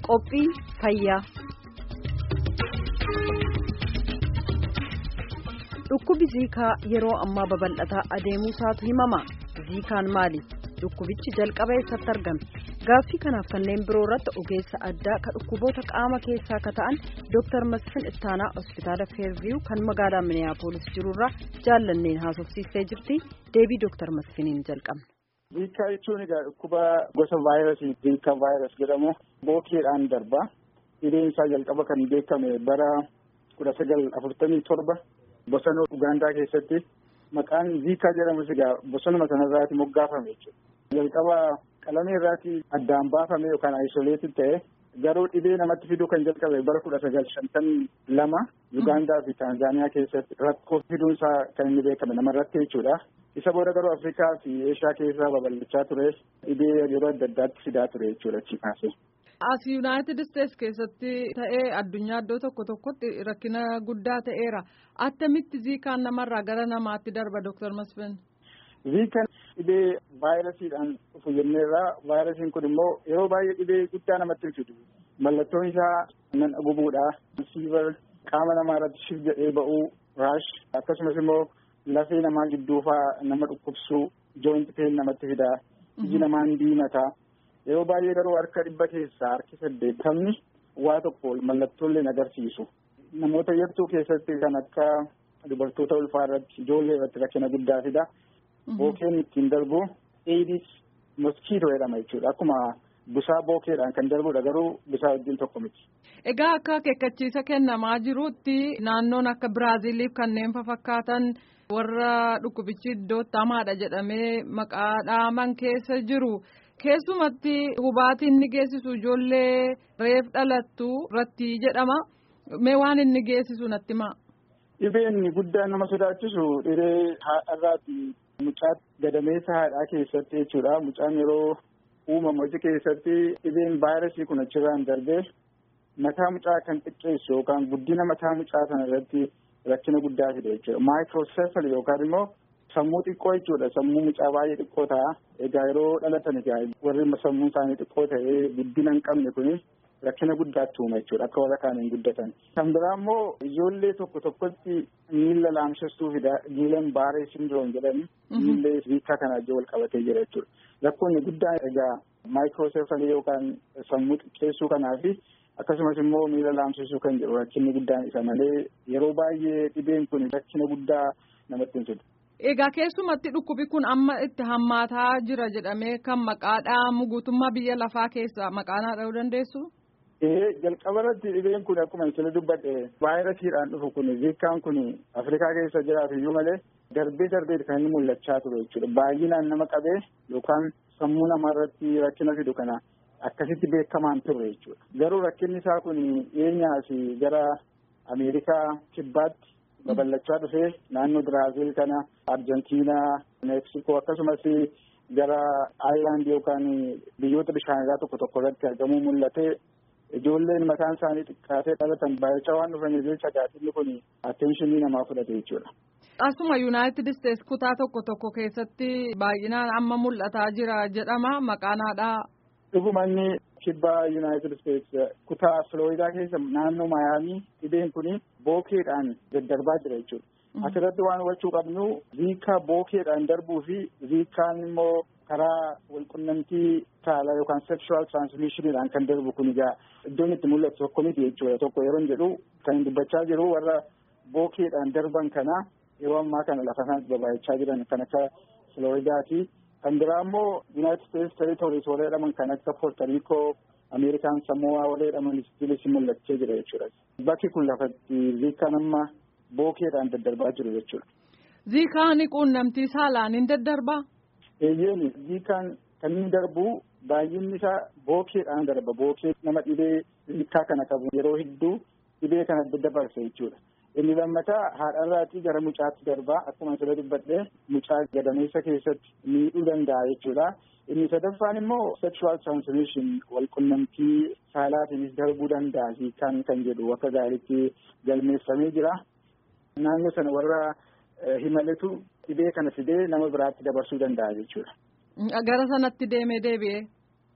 Qophii fayyaa. Dhukkubi Ziikaa yeroo ammaa babal'ataa adeemuu isaatu himama. Ziikaan maali? Dhukkubichi jalqaba eessatti argame? Gaaffii kanaaf kanneen biroo irratti ogeessa addaa kan dhukkuboota qaama keessaa ka ta'an Dr. Masfin Ittaanaa Hospitaala Fairview kan magaalaa Minneapolis jirurraa jaallanneen haasofsiistee jirti. Deebii Dr. Masfiniin jalqabna. Ziikaa jechuun egaa dhukkuba gosa vaayirasii Ziikaa vaayirasii jedhamu bookeedhaan darba. Hidheen isaa jalqaba kan beekame bara 1947 bosona Ugaandaa keessatti maqaan Ziikaa jedhamus egaa bosonuma sanarraati moggaafame jechuudha. Jalqaba qalamee irraati addaan baafame yookaan aisoleetii ta'e garuu dhibee namatti fiduu kan jalqabe bara 1952 Ugaandaa fi Taanzaaniyaa keessatti rakkoo fiduunsaa kan inni beekame namarratti jechuudha. Isa booda garuu Afrikaa fi Eeshiyaa keessaa babal'achaa ture dhibee yeroo adda addaatti fidaa ture jechuudha achi kaasee. As Yuunaayitid Isteets keessatti ta'ee addunyaa iddoo tokko tokkotti rakkina guddaa ta'eera. Attamitti Ziikaan namarraa gara namaatti darba Dr. Masfin? Ziikaan dhibee vaayirasiidhaan dhufu jenneerraa vaayirasiin kun immoo yeroo baay'ee dhibee guddaa namatti hin fidu. Mallattoon isaa nan gubuudha. Siivar qaama namaa irratti shif jedhee ba'uu raash akkasumas immoo lafee namaa gidduufaa nama dhukkubsuu joointi peen namatti fidaa. Iji namaan diimataa. Yeroo baay'ee garuu harka 100 keessaa harki 80 waa tokko mallattoolee agarsiisu. Namoota hedduu keessatti kan akka dubartoota ulfaa irratti ijoollee irratti rakkina guddaa fida. Bookeen ittiin darbu Eedis moskiitoo jedhama jechuudha. Akkuma busaa bookeedhaan kan darbudha garuu busaa wajjin tokko miti. Egaa akka akeekkachiisa kennamaa jirutti naannoon akka Biraaziiliif kanneen fakkaatan warra dhukkubichi iddootti hamaadha jedhamee maqaa dhaaman keessa jiru. Keessumatti hubaatiin inni geessisu ijoollee reef dhalattu irratti jedhama. Mee waan inni geessisu natti himaa? Dhibeen guddaan nama sodaachisu dhibee haadharraati. Mucaa gadameessa haadhaa keessatti jechuudha. Mucaan yeroo uumamu achi keessatti dhibeen vaayirasii kun achirraan darbee mataa mucaa kan xiqqeessu yookaan guddina mataa mucaa sana irratti rakkina guddaa fide jechuudha. Maayikirooseefalii yookaan immoo sammuu xiqqoo jechuudha. Sammuu mucaa baay'ee xiqqoo ta'a. Egaa yeroo dhalatan egaa warri sammuu isaanii xiqqoo ta'ee guddina hin qabne kuni rakkina guddaatti uuma jechuudha. Akka warra kaaniin guddatan. Kan biraa immoo ijoollee tokko tokkotti miila laamshessuu fida. Giilan baaree sindiroom jedhani. Miillee Ziikaa kana wajjin wal qabatee jira jechuudha. Rakkoonni guddaan egaa maayikirooseefalii yookaan sammuu xiqqeessuu kanaa fi akkasumas immoo miila laamsisuu kan jedhu rakkinni guddaan isa malee yeroo baay'ee dhibeen kun rakkina guddaa namatti hin fidu. Egaa keessumatti dhukkubi kun amma itti hammaataa jira jedhamee kan maqaa dhaamu guutummaa biyya lafaa keessa maqaa dha'uu dandeessu? Jalqaba irratti dhibeen kun akkuma isin dubbadhe vaayirasiidhaan dhufu kun Ziikaan kun Afrikaa keessa jiraatu iyyuu malee darbee kan inni mul'achaa ture jechuudha. Baay'inaan nama qabee yookaan sammuu namaa irratti rakkina fidu kana akkasitti beekamaan ture jechuudha. Garuu rakkinni isaa kun dhiyeenyaas gara Ameerikaa kibbaatti babal'achaa dhufee naannoo Biraaziil kana Arjentiinaa, Meeksikoo akkasumas gara Aayilaandii yookaan biyyoota bishaanirraa tokko irratti argamuu mul'ate. Ijoolleen mataan isaanii xiqqaatee dhalatan baay'achaa waan dhufaniif jecha gaaffiin kun atteenshinii namaa fudhate jechuudha. Asuma Yuunaayitid Isteets kutaa tokko keessatti baay'inaan amma mul'ataa jira jedhama maqaan haadhaa. Dhugumanni kibbaa Yuunaayitid Isteets kutaa Filooyidaa keessa naannoo Maayaamii dhibeen kun bookeedhaan daddarbaa jira jechuudha. Asirratti waan hubachuu qabnu Ziikaa bookeedhaan darbuu fi Ziikaan immoo karaa walqunnamtii saalaa yookaan sexual transmissioniidhaan kan darbu kun egaa iddoon itti mul'atu tokko miti jechuudha. Tokko yeroo jedhu kan dubbachaa jiru warra bookeedhaan darban kana yeroo ammaa kana lafa isaanitti babal'achaa jiran kan akka Filooyidaati. Kan biraa immoo United States Territories warra jedhaman kan akka Puerto Rico, Amerikaan Samoa warra jedhaman istiilis mul'achaa jira jechuudha. Bakki kun lafatti Ziikaan amma bookeedhaan daddarbaa jiru jechuudha. Ziikaan quunnamtii saalaan hin daddarbaa? Eeyyeen Ziikaan kan inni darbu baay'inni isaa bookeedhaan darba. Bookee nama dhibee Ziikaa kana qabu yeroo hedduu dhibee kana daddabarsa jechuudha. Inni lammataa haadharraatii gara mucaatti darba. Akkuma sila dubbadhee mucaa gadameessa keessatti miidhuu danda'a jechuudha. Inni sadaffaan immoo sexual transmission walqunnamtii saalaatiinis darbuu danda'a Ziikaan kan jedhu akka gaariitti galmeeffamee jira. Naannoo sana warra himaletu dhibee kana fidee nama biraatti dabarsuu danda'a jechuudha. Gara sanatti deemee deebi'ee?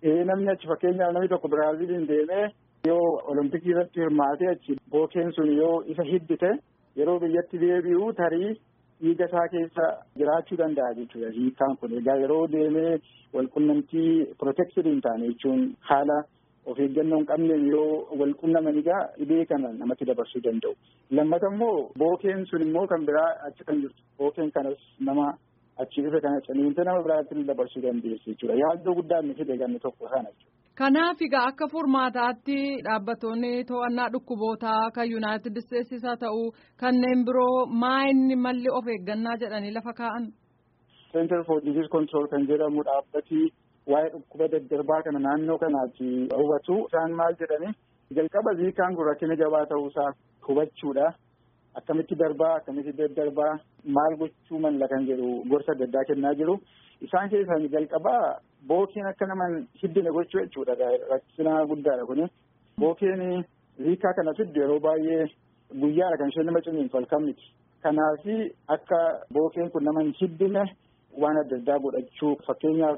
Namni achi fakkeenyaaf namni tokko Biraaziliin deemee yoo olompikii irratti hirmaatee achi bookeen sun yoo isa hiddite yeroo biyyatti deebi'u tarii dhiiga isaa keessa jiraachuu danda'a jechuudha. Hiikaan kun egaa yeroo deemee walqunnamtii protected hin taane jechuun haala of eeggannoo hin qabne yoo walqunnaman egaa dhibee kana namatti dabarsuu danda'u. Lammata immoo bookeen sun immoo kan biraa achi kan jirtu bookeen kanas nama achi dhufe kana ciniinte nama biraatti dabarsuu dandeessi jechuudha. Yaaddoo guddaa inni fide ganni tokko sana jechuudha. Kanaaf egaa akka furmaataatti dhaabbattoonni to'annaa dhukkubootaa kan Yuunaayitid Isteetsis haa ta'u kanneen biroo maayinni malli of eeggannaa jedhanii lafa kaa'an. Center for Disease Control kan jedhamu dhaabbati waa'ee dhukkuba daddarbaa kana naannoo kanaatti hubatu. Isaan maal jedhani jalqaba ziikaan kun rakkina jabaa ta'uusaa hubachuudha. Akkamitti darbaa akkamitti daddarbaa maal gochuu malla kan jedhu gorsa adda addaa kennaa jiru. Isaan keessaa jalqabaa bookeen akka naman hiddine gochuu jechuudha. Rakkina guddaadha kuni. Bookeen ziikaa kana fiddu yeroo baay'ee guyyaadha kan isheen nama ciniintu halkan miti. Kanaaf akka bookeen kun naman hiddine waan adda addaa godhachuu fakkeenyaaf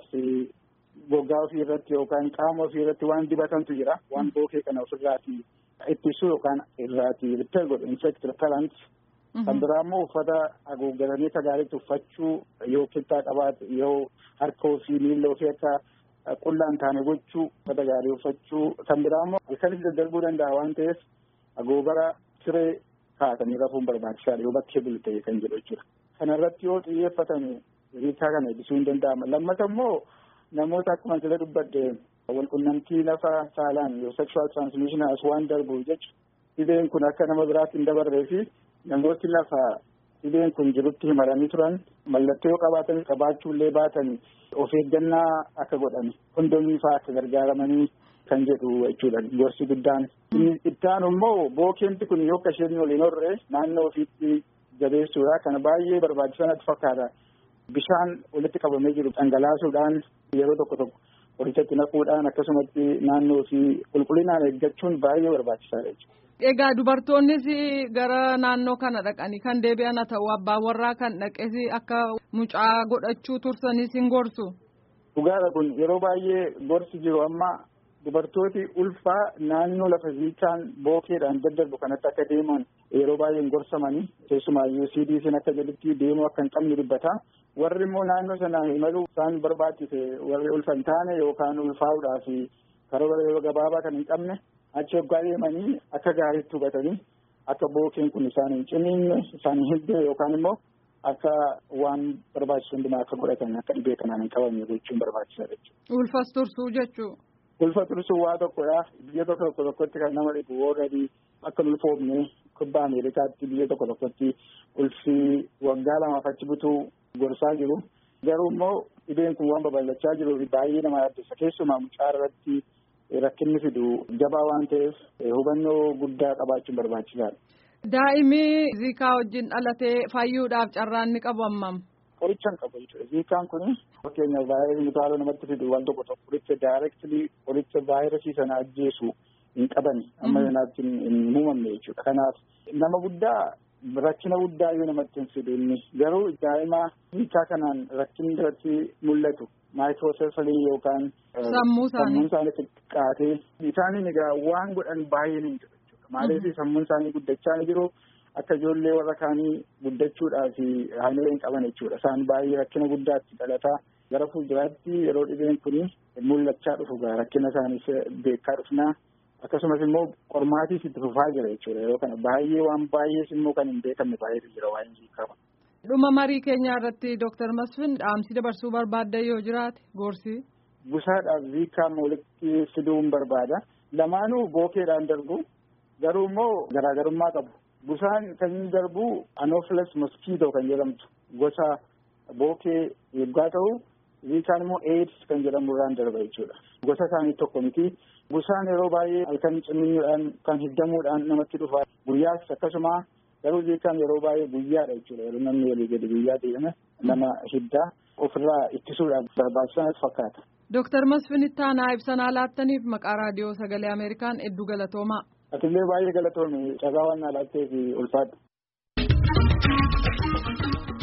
gogaa ofii irratti yookaan qaama ofii irratti waan dibatantu jira. Waan bookee kana ofirraati ittisuu yookaan irraati rippeel godhu insect repellent. Kan biraa immoo uffata haguuggatanii akka gaariitti uffachuu yoo kittaa qabaate yoo harka ofii miilla ofii akka qullaa hin taane gochuu uffata gaarii uffachuu. Kan biraa immoo halkanis daddarbuu danda'a waan ta'eef haguugara siree kaa'atanii rafuun barbaachisaadha yoo bakkee bulu ta'e kan jedhu jechuudha. Kana irratti yoo xiyyeeffatan ziikaa kana ittisuun hin danda'ama. Lammata immoo namoota akkuma sila dubbadde walqunnamtii lafa saalaan yoo sexual transmission as waan darbu jechuudha. Dhibeen kun akka nama biraatti hin dabarree fi namooti lafa dhibeen kun jirutti himatanii turan mallattoo yoo qabaatan qabaachuullee baatan of eeggannaa akka godhan kondomii fa'aa akka gargaaramanii kan jedhu jechuudha gorsi guddaan. Itti aanu immoo bookeen kun yoo akka isheen waliin horre naannoo ofiitti jabeessuudha. Kana baay'ee barbaachisaa natti fakkaata. Bishaan walitti qabamee jiru dhangalaasuudhaan yeroo tokko qorichatti naquudhaan akkasumatti naannoo fi qulqullinaan eeggachuun baay'ee barbaachisaadha jechuudha. Egaa dubartoonnis gara naannoo kana dhaqanii kan deebi'an haa ta'u abbaan warraa kan dhaqes akka mucaa godhachuu tursanis hin gorsu. Dhugaadha kun yeroo baay'ee gorsi jiru amma dubartooti ulfaa naannoo lafa ziikaan bookeedhaan daddarbu kanatti akka deeman yeroo baay'ee hin gorsamanii keessumaayyuu CDC'n akka jedhutti deemuu akka hin qabne dubbata. Warri immoo naannoo sana imaluu isaan barbaachise warri ulfa hin taane yookaan ulfaa'uudhaa fi karoora yeroo gabaabaa kan hin qabne achi waggaa deemanii akka gaariitti hubatanii akka bookeen kun isaan hin ciniinne isaan hin hidne yookaan immoo akka waan barbaachisu hundumaa akka godhatan akka dhibee kanaan hin qabamne gochuun barbaachisaadha jechuudha. Ulfas tursuu jechuu. Ulfa tursuu waa tokkodha. Biyya tokkotti kan nama dhibu warradii akka ulfoofne kubbaa Ameerikaatti biyya tokkotti ulfi waggaa lamaaf achi butuu gorsaa jiru. Garuu immoo dhibeen kun waan babal'achaa jiru baay'ee nama yaaddessa. Keessumaa mucaa irratti rakkinni fidu jabaa waan ta'eef hubannoo guddaa qabaachuun barbaachisaadha. Daa'imni ziikaa wajjin dhalatee fayyuudhaaf carraan ni qabu hammam? Qoricha hin qabu jechuudha. Ziikaan kun fakkeenyaaf vaayirasii mutaaloo namatti fidu waan tokko qoricha daayireektilii qoricha vaayirasii sana ajjeesu hin qaban amma yoonaatti hin muumamne jechuudha. Kanaaf nama guddaa rakkina guddaa yoo namatti hin fidu inni garuu daa'ima ziikaa kanaan rakkinni irratti mul'atu maayikirooseefalii yookaan sammuu isaanii xiqqaatee isaaniin egaa waan godhan baay'een hin jiru jechuudha. Maaliif sammuun isaanii guddachaa ni jiru. Akka ijoollee warra kaanii guddachuudhaaf haamilee hin qaban jechuudha. Isaan baay'ee rakkina guddaatti dhalataa gara fuulduraatti yeroo dhibeen kun mul'achaa dhufu rakkina isaaniis beekaa dhufnaa akkasumas immoo qormaatiis itti fufaa jira jechuudha. Yeroo kana baay'ee waan baay'ees immoo kan hin beekamne baay'eetu jira waan ziikaa. Dhuma marii keenyaa irratti Dr. Masfin dhaamsi dabarsuu barbaadda yoo jiraate gorsi. Busaadhaaf ziikaa walitti fiduun barbaada. Lamaanuu bookeedhaan darbu garuu immoo garaagarummaa qabu. Busaan kan inni darbu Anopheles mosquito kan jedhamtu gosa bookee yoggaa ta'u ziikaan immoo AIDS kan jedhamu irraan darba jechuudha. Gosa isaanii tokko miti. Busaan yeroo baay'ee halkan cimmiidhaan kan hiddamuudhaan namatti dhufa. Guyyaas akkasuma garuu ziikaan yeroo baay'ee guyyaadha jechuudha. Yeroo namni walii gadi guyyaa deeme nama hiddaa ofirraa ittisuudhaaf barbaachisaa fakkaata. Dr. Masfin Ittaanaa ibsanaa laattaniif maqaa raadiyoo sagalee Ameerikaan hedduu galatoomaa. Atillee baay'ee galatoomii carraa waan na laatteef ulfaadha.